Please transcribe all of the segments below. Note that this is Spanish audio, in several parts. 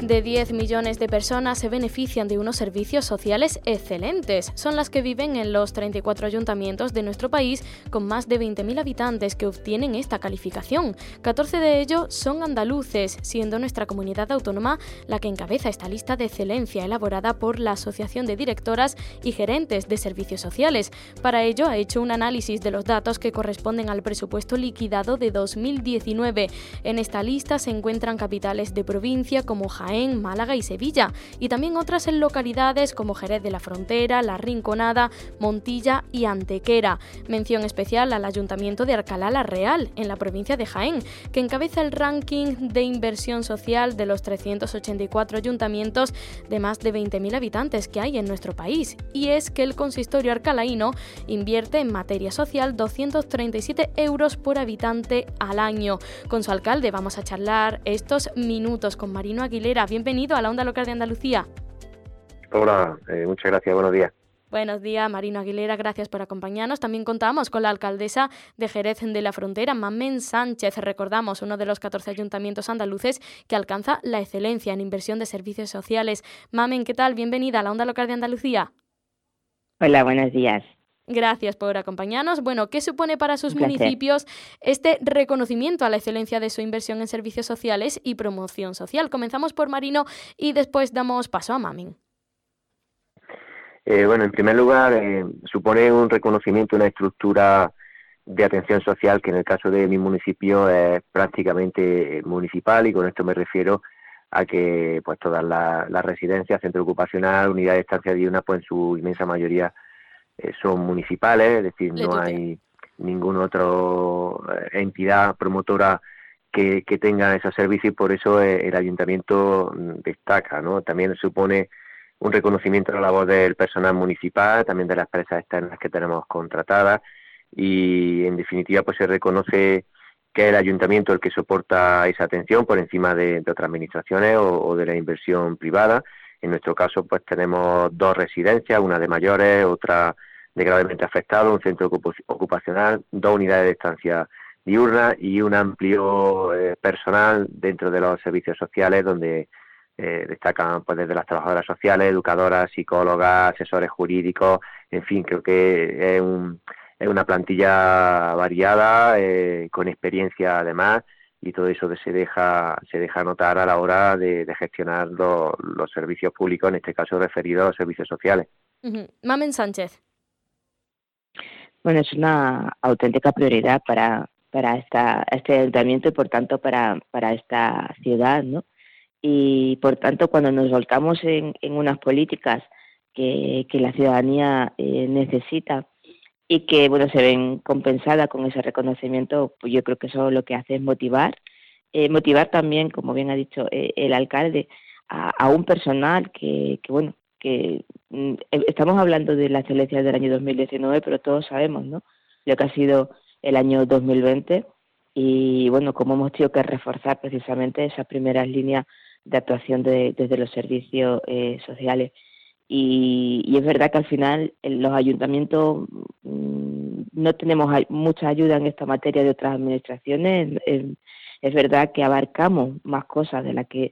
de 10 millones de personas se benefician de unos servicios sociales excelentes. Son las que viven en los 34 ayuntamientos de nuestro país con más de 20.000 habitantes que obtienen esta calificación. 14 de ellos son andaluces, siendo nuestra comunidad autónoma la que encabeza esta lista de excelencia elaborada por la Asociación de Directoras y Gerentes de Servicios Sociales. Para ello ha hecho un análisis de los datos que corresponden al presupuesto liquidado de 2019. En esta lista se encuentran capitales de provincia como Jaén, Málaga y Sevilla, y también otras en localidades como Jerez de la Frontera, La Rinconada, Montilla y Antequera. Mención especial al Ayuntamiento de Alcalá la Real, en la provincia de Jaén, que encabeza el ranking de inversión social de los 384 ayuntamientos de más de 20.000 habitantes que hay en nuestro país. Y es que el consistorio alcalaíno invierte en materia social 237 euros por habitante al año. Con su alcalde vamos a charlar estos minutos con Marino Aguilera. Bienvenido a la Onda Local de Andalucía. Hola, muchas gracias, buenos días. Buenos días, Marino Aguilera, gracias por acompañarnos. También contamos con la alcaldesa de Jerez de la Frontera, Mamen Sánchez. Recordamos, uno de los 14 ayuntamientos andaluces que alcanza la excelencia en inversión de servicios sociales. Mamen, ¿qué tal? Bienvenida a la Onda Local de Andalucía. Hola, buenos días. Gracias por acompañarnos. Bueno, ¿qué supone para sus municipios este reconocimiento a la excelencia de su inversión en servicios sociales y promoción social? Comenzamos por Marino y después damos paso a Mamen. Bueno, en primer lugar, supone un reconocimiento, una estructura de atención social que en el caso de mi municipio es prácticamente municipal, y con esto me refiero a que pues todas las residencias, centro ocupacional, unidades de estancia diurna, pues en su inmensa mayoría son municipales, es decir, no hay ninguna otra entidad promotora que tenga esos servicios, y por eso el ayuntamiento destaca, ¿no? También supone un reconocimiento a la labor del personal municipal, también de las empresas externas que tenemos contratadas, y en definitiva pues se reconoce que es el ayuntamiento el que soporta esa atención por encima de otras administraciones o de la inversión privada. En nuestro caso pues tenemos 2 residencias, una de mayores, otra de gravemente afectados, un centro ocupacional, 2 unidades de estancia diurna y un amplio personal dentro de los servicios sociales, donde destacan pues desde las trabajadoras sociales, educadoras, psicólogas, asesores jurídicos, en fin, creo que es una plantilla variada, con experiencia además, y todo eso se deja notar a la hora de gestionar los servicios públicos, en este caso referidos a los servicios sociales. Mamen Sánchez. Bueno, es una auténtica prioridad para este ayuntamiento y por tanto para esta ciudad, ¿no? Y por tanto cuando nos volcamos en unas políticas que la ciudadanía necesita y que bueno se ven compensadas con ese reconocimiento, pues yo creo que eso lo que hace es motivar también, como bien ha dicho el alcalde, a un personal que estamos hablando de la excelencia del año 2019, pero todos sabemos, ¿no?, lo que ha sido el año 2020 y bueno, cómo hemos tenido que reforzar precisamente esas primeras líneas de actuación desde los servicios sociales. Y es verdad que al final los ayuntamientos no tenemos mucha ayuda en esta materia de otras administraciones. Es verdad que abarcamos más cosas de la que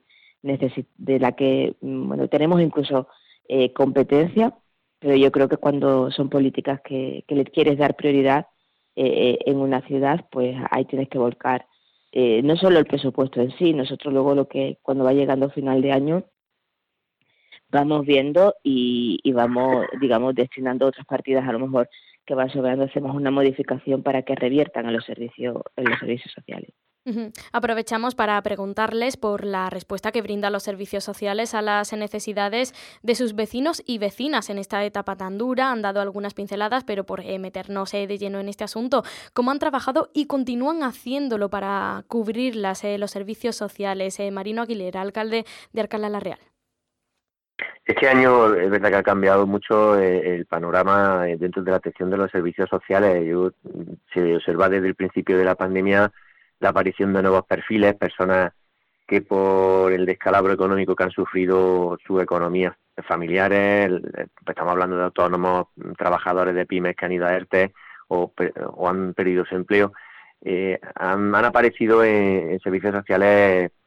tenemos incluso competencia, pero yo creo que cuando son políticas que le quieres dar prioridad en una ciudad, pues ahí tienes que volcar no solo el presupuesto en sí. Nosotros luego cuando va llegando final de año vamos viendo y vamos, digamos, destinando otras partidas a lo mejor que van sobrando, hacemos una modificación para que reviertan en los servicios sociales. Aprovechamos para preguntarles por la respuesta que brindan los servicios sociales a las necesidades de sus vecinos y vecinas en esta etapa tan dura. Han dado algunas pinceladas, pero por meternos de lleno en este asunto, ¿cómo han trabajado y continúan haciéndolo para cubrirlas los servicios sociales? Marino Aguilera, alcalde de Alcalá la Real. Este año es verdad que ha cambiado mucho el panorama dentro de la atención de los servicios sociales. Se observa desde el principio de la pandemia la aparición de nuevos perfiles, personas que por el descalabro económico que han sufrido sus economías familiares, estamos hablando de autónomos, trabajadores de pymes que han ido a ERTE o han perdido su empleo, han aparecido en servicios sociales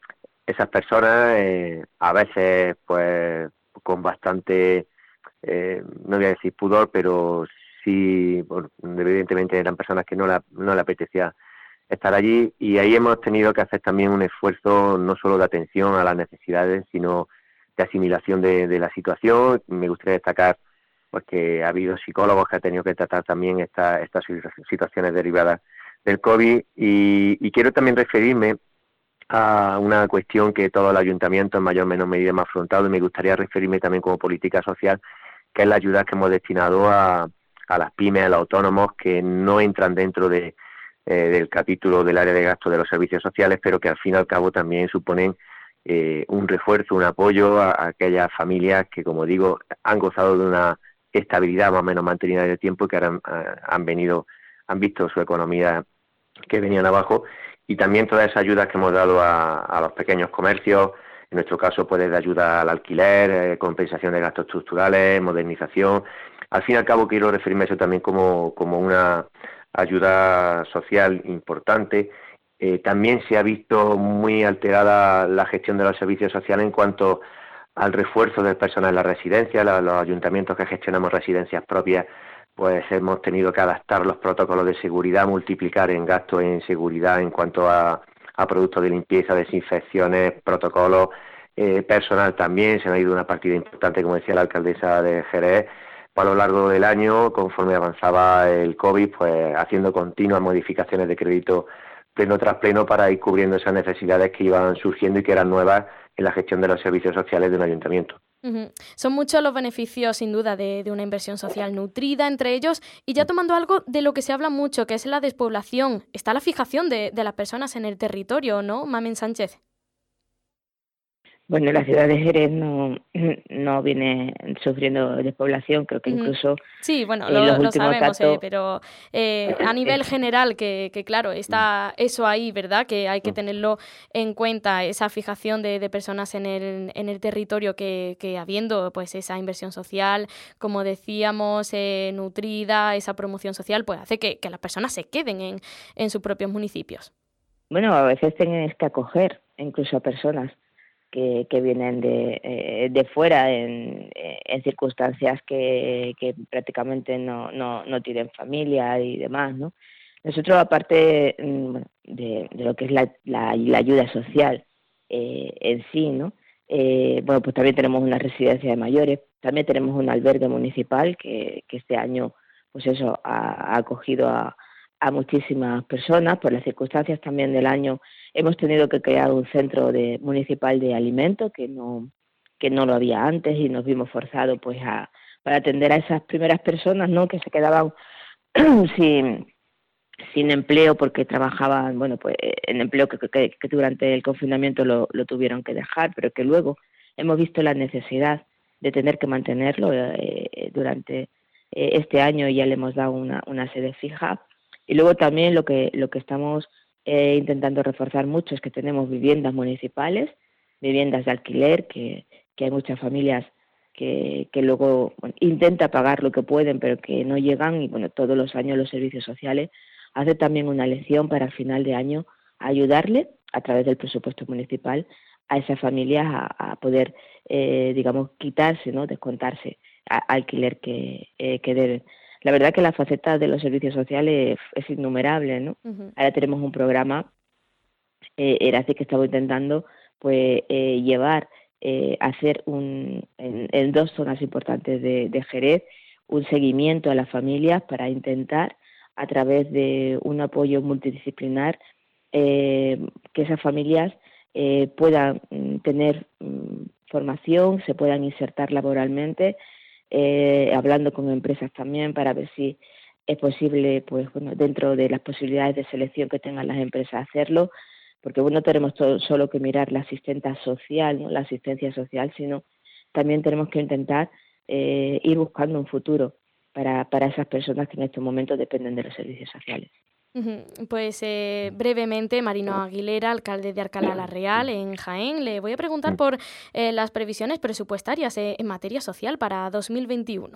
esas personas, a veces pues con bastante, no voy a decir pudor, pero sí, bueno, evidentemente eran personas que no le apetecía estar allí, y ahí hemos tenido que hacer también un esfuerzo no solo de atención a las necesidades, sino de asimilación de la situación. Me gustaría destacar pues que ha habido psicólogos que han tenido que tratar también estas situaciones derivadas del COVID, y quiero también referirme a una cuestión que todo el ayuntamiento en mayor o menor medida hemos afrontado, y me gustaría referirme también como política social, que es la ayuda que hemos destinado a las pymes, a los autónomos, que no entran dentro del capítulo del área de gasto de los servicios sociales, pero que al fin y al cabo también suponen un refuerzo, un apoyo a aquellas familias que, como digo, han gozado de una estabilidad más o menos mantenida en el tiempo, y que ahora han visto su economía que venían abajo. Y también todas esas ayudas que hemos dado a los pequeños comercios, en nuestro caso pues de ayuda al alquiler, compensación de gastos estructurales, modernización. Al fin y al cabo quiero referirme a eso también como una ayuda social importante. También se ha visto muy alterada la gestión de los servicios sociales en cuanto al refuerzo del personal en la residencia. Los ayuntamientos que gestionamos residencias propias, pues hemos tenido que adaptar los protocolos de seguridad, multiplicar en gastos en seguridad en cuanto a productos de limpieza, desinfecciones, protocolos, personal también. Se me ha ido una partida importante, como decía la alcaldesa de Jerez, a lo largo del año, conforme avanzaba el COVID, pues haciendo continuas modificaciones de crédito pleno tras pleno para ir cubriendo esas necesidades que iban surgiendo y que eran nuevas en la gestión de los servicios sociales de un ayuntamiento. Uh-huh. Son muchos los beneficios, sin duda, de una inversión social nutrida entre ellos. Y ya tomando algo de lo que se habla mucho, que es la despoblación, está la fijación de las personas en el territorio, ¿no, Mamen Sánchez? Bueno, la ciudad de Jerez no viene sufriendo despoblación, creo que incluso... Sí, bueno, lo sabemos, pero a nivel general, que claro, está eso ahí, ¿verdad? Que hay que tenerlo en cuenta, esa fijación de personas en el territorio, que habiendo pues esa inversión social, como decíamos, nutrida, esa promoción social, pues hace que las personas se queden en sus propios municipios. Bueno, a veces tienen que acoger incluso a personas que vienen de fuera en circunstancias que prácticamente no tienen familia y demás, ¿no? Nosotros, aparte de lo que es la ayuda social en sí, ¿no? Bueno, pues también tenemos una residencia de mayores, también tenemos un albergue municipal que este año, pues eso, ha acogido a muchísimas personas. Por las circunstancias también del año hemos tenido que crear un centro municipal de alimentos que no lo había antes, y nos vimos forzados pues para atender a esas primeras personas, ¿no?, que se quedaban sin empleo porque trabajaban, bueno, pues en empleo que durante el confinamiento lo tuvieron que dejar, pero que luego hemos visto la necesidad de tener que mantenerlo durante este año, y ya le hemos dado una sede fija. Y luego también lo que estamos intentando reforzar mucho es que tenemos viviendas municipales, viviendas de alquiler, que hay muchas familias que luego intentan pagar lo que pueden, pero que no llegan, y bueno, todos los años los servicios sociales hacen también una elección para el final de año ayudarle a través del presupuesto municipal a esas familias a poder, digamos, quitarse, ¿no?, descontarse alquiler que deben. La verdad que la faceta de los servicios sociales es innumerable, ¿no? Uh-huh. Ahora tenemos un programa, era así que estamos intentando pues llevar, hacer en 2 zonas importantes de Jerez, un seguimiento a las familias para intentar, a través de un apoyo multidisciplinar, que esas familias puedan tener formación, se puedan insertar laboralmente, hablando con empresas también para ver si es posible, pues bueno, dentro de las posibilidades de selección que tengan las empresas, hacerlo, porque bueno, tenemos solo que mirar la asistencia social, ¿no?, la asistencia social, sino también tenemos que intentar ir buscando un futuro para esas personas que en estos momentos dependen de los servicios sociales. Pues brevemente, Marino Aguilera, alcalde de Alcalá la Real, en Jaén, le voy a preguntar por las previsiones presupuestarias en materia social para 2021.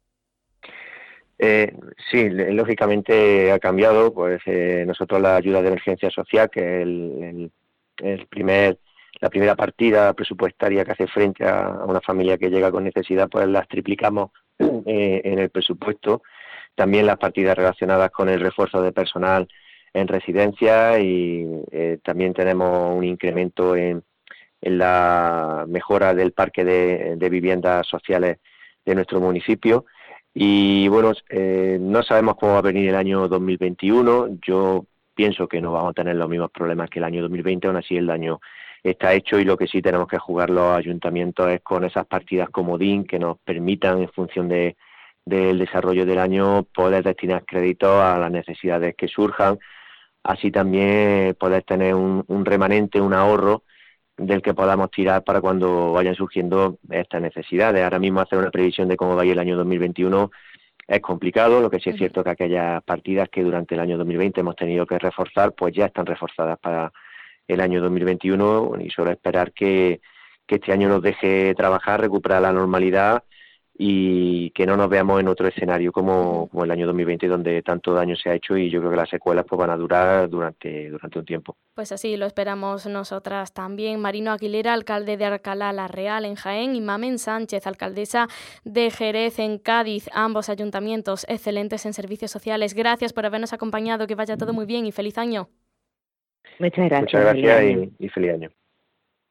Sí, lógicamente ha cambiado. Pues nosotros la ayuda de emergencia social, que es la primera partida presupuestaria que hace frente a una familia que llega con necesidad, pues las triplicamos en el presupuesto. También las partidas relacionadas con el refuerzo de personal en residencias y también tenemos un incremento en la mejora del parque de viviendas sociales de nuestro municipio. Y bueno, no sabemos cómo va a venir el año 2021. Yo pienso que no vamos a tener los mismos problemas que el año 2020, aún así el daño está hecho, y lo que sí tenemos que jugar los ayuntamientos es con esas partidas comodín que nos permitan, en función del desarrollo del año, poder destinar créditos a las necesidades que surjan, así también poder tener un remanente, un ahorro del que podamos tirar para cuando vayan surgiendo estas necesidades. Ahora mismo hacer una previsión de cómo va a ir el año 2021 es complicado. Lo que sí es cierto que aquellas partidas que durante el año 2020 hemos tenido que reforzar, pues ya están reforzadas para el año 2021, y solo esperar que este año nos deje trabajar, recuperar la normalidad y que no nos veamos en otro escenario como el año 2020, donde tanto daño se ha hecho, y yo creo que las secuelas pues van a durar durante un tiempo. Pues así lo esperamos nosotras también. Marino Aguilera, alcalde de Alcalá la Real en Jaén, y Mamen Sánchez, alcaldesa de Jerez en Cádiz, ambos ayuntamientos excelentes en servicios sociales. Gracias por habernos acompañado, que vaya todo muy bien y feliz año. Muchas gracias. Muchas gracias y feliz año.